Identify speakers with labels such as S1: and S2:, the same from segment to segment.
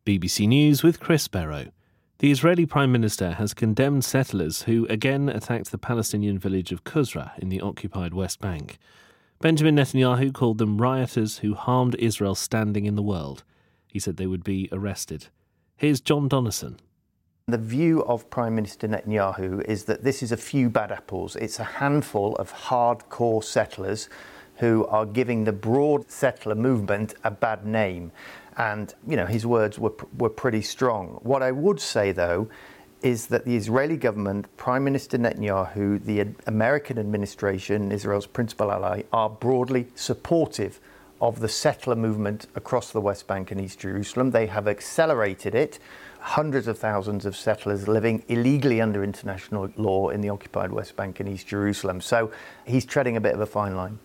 S1: BBC News with Chris Barrow. The Israeli Prime Minister has condemned settlers who again attacked the Palestinian village of Qusra in the occupied West Bank. Benjamin Netanyahu called them rioters who harmed Israel's standing in the world. He said they would be arrested. Here's John Donnison.
S2: The view of Prime Minister Netanyahu is that this is a few bad apples. It's a handful of hardcore settlers who are giving the broad settler movement a bad name. And, his words were pretty strong. What I would say, though, is that the Israeli government, Prime Minister Netanyahu, the American administration, Israel's principal ally, are broadly supportive of the settler movement across the West Bank and East Jerusalem. They have accelerated it. Hundreds of thousands of settlers living illegally under international law in the occupied West Bank and East Jerusalem. So he's treading a bit of a fine line.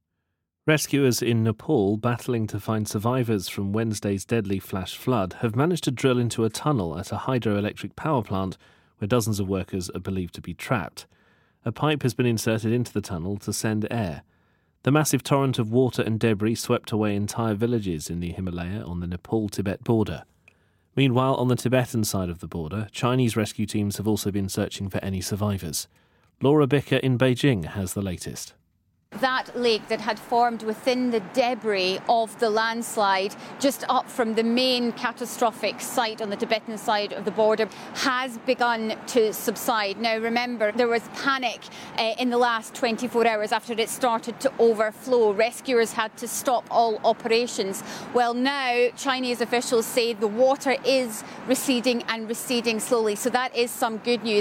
S1: Rescuers in Nepal, battling to find survivors from Wednesday's deadly flash flood, have managed to drill into a tunnel at a hydroelectric power plant where dozens of workers are believed to be trapped. A pipe has been inserted into the tunnel to send air. The massive torrent of water and debris swept away entire villages in the Himalaya on the Nepal-Tibet border. Meanwhile, on the Tibetan side of the border, Chinese rescue teams have also been searching for any survivors. Laura Bicker in Beijing has the latest.
S3: That lake that had formed within the debris of the landslide just up from the main catastrophic site on the Tibetan side of the border has begun to subside. Now remember, there was panic in the last 24 hours after it started to overflow. Rescuers had to stop all operations. Well, now Chinese officials say the water is receding and receding slowly, so that is some good news.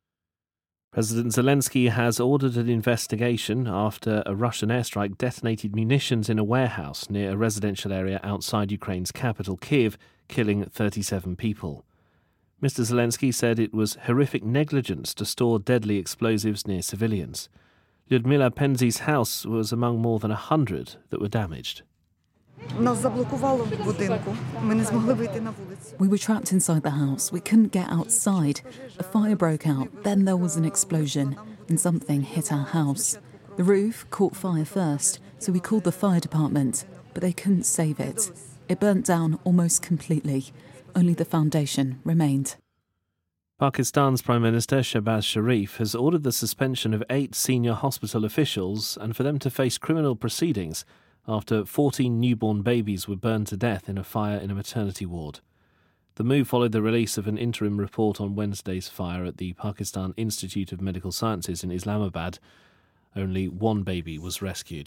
S1: President Zelensky has ordered an investigation after a Russian airstrike detonated munitions in a warehouse near a residential area outside Ukraine's capital, Kyiv, killing 37 people. Mr. Zelensky said it was horrific negligence to store deadly explosives near civilians. Lyudmila Penzi's house was among more than 100 that were damaged.
S4: We were trapped inside the house. We couldn't get outside. A fire broke out. Then there was an explosion and something hit our house. The roof caught fire first, so we called the fire department, but they couldn't save it. It burnt down almost completely. Only the foundation remained.
S1: Pakistan's Prime Minister Shehbaz Sharif has ordered the suspension of 8 senior hospital officials and for them to face criminal proceedings after 14 newborn babies were burned to death in a fire in a maternity ward. The move followed the release of an interim report on Wednesday's fire at the Pakistan Institute of Medical Sciences in Islamabad. Only one baby was rescued.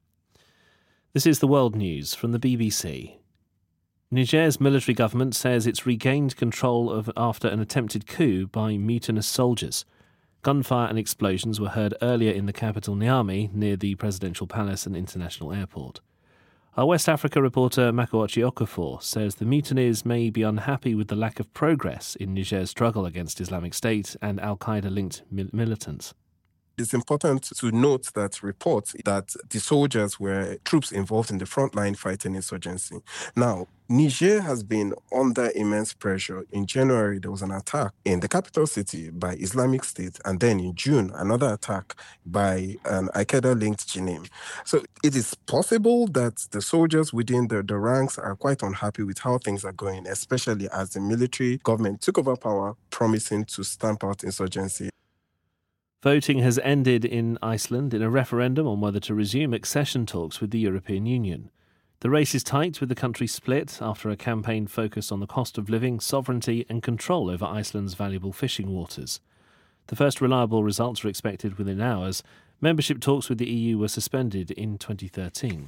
S1: This is the World News from the BBC. Niger's military government says it's regained control after an attempted coup by mutinous soldiers. Gunfire and explosions were heard earlier in the capital Niamey, near the presidential palace and international airport. Our West Africa reporter Makoachi Okafor says the mutineers may be unhappy with the lack of progress in Niger's struggle against Islamic State and al-Qaeda-linked militants.
S5: It's important to note that reports that the soldiers were troops involved in the frontline fighting insurgency. Now, Niger has been under immense pressure. In January, there was an attack in the capital city by Islamic State, and then in June, another attack by an al-Qaeda-linked Jinim. So it is possible that the soldiers within the ranks are quite unhappy with how things are going, especially as the military government took over power, promising to stamp out insurgency.
S1: Voting has ended in Iceland in a referendum on whether to resume accession talks with the European Union. The race is tight, with the country split after a campaign focused on the cost of living, sovereignty and control over Iceland's valuable fishing waters. The first reliable results are expected within hours. Membership talks with the EU were suspended in 2013.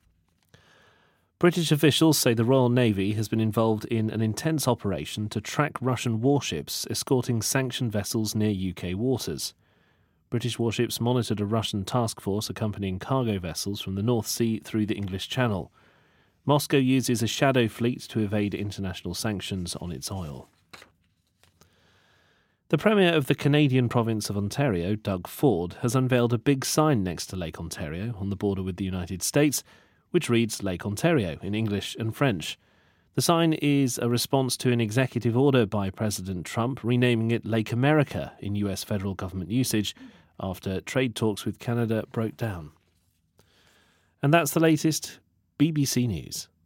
S1: British officials say the Royal Navy has been involved in an intense operation to track Russian warships escorting sanctioned vessels near UK waters. British warships monitored a Russian task force accompanying cargo vessels from the North Sea through the English Channel. Moscow uses a shadow fleet to evade international sanctions on its oil. The Premier of the Canadian province of Ontario, Doug Ford, has unveiled a big sign next to Lake Ontario on the border with the United States, which reads Lake Ontario in English and French. The sign is a response to an executive order by President Trump renaming it Lake America in US federal government usage after trade talks with Canada broke down. And that's the latest BBC News.